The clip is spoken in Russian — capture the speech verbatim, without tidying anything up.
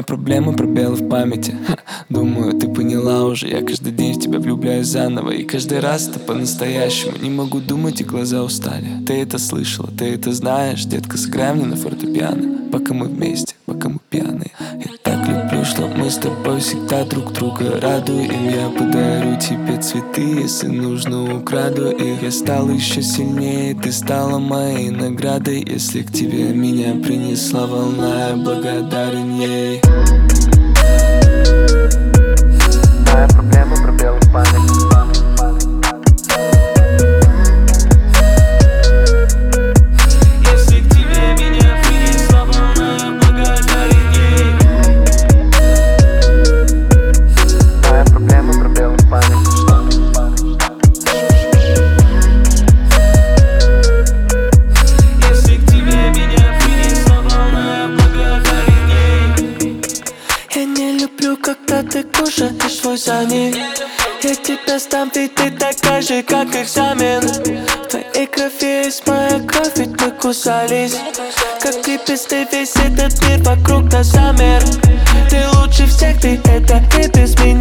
Моя проблема — пробелы в памяти. Ха, думаю, ты поняла уже. Я каждый день в тебя влюбляюсь заново. И каждый раз это по-настоящему. Не могу думать, и глаза устали. Ты это слышала, ты это знаешь. Детка, сыграй мне на фортепиано. Пока мы вместе, пока мы пьяные. Я так люблю, что мы с тобой всегда друг друга радуем. Я подарю тебе цветы, если нужно, украду их. Я стал еще сильнее, ты стала моей наградой. Если к тебе меня принесла волна, я благодарен ей. Моя проблема — пробелы в памяти. Когда ты кушаешь свой сани, я тебя сдам, ведь ты такая же, как экзамен. В твоей крови есть моя кровь, ведь мы кусались. Как лепестки, весь этот мир вокруг нас замер. Ты лучше всех, ты это и без меня.